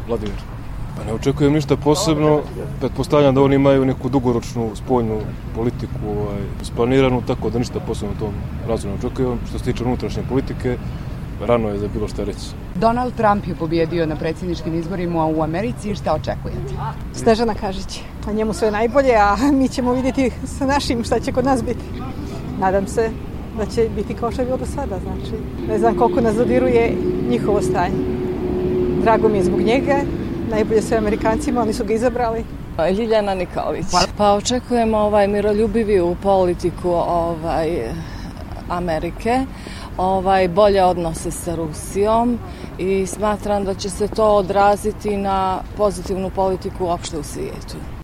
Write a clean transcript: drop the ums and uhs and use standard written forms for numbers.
Vladimir? Pa ne očekujem ništa posebno, pretpostavljam da oni imaju neku dugoročnu spoljnu politiku splaniranu, tako da ništa posebno u tom razvoju ne očekujem. Što se tiče unutrašnje politike, rano je za bilo šta reći. Donald Trump je pobjedio na predsjedničkim izborima u Americi, šta očekujete? Snežana Kažić, a njemu sve najbolje, a mi ćemo vidjeti sa našim šta će kod nas biti. Nadam se da će biti kao što je bilo do sada, znači ne znam koliko nas dodiruje njihovo stanje. Drago mi je zbog njega, najbolje sve Amerikancima, oni su ga izabrali. Ljiljana Nikolić. Pa očekujemo miroljubiviju politiku Amerike, bolje odnose sa Rusijom i smatram da će se to odraziti na pozitivnu politiku uopšte u svijetu.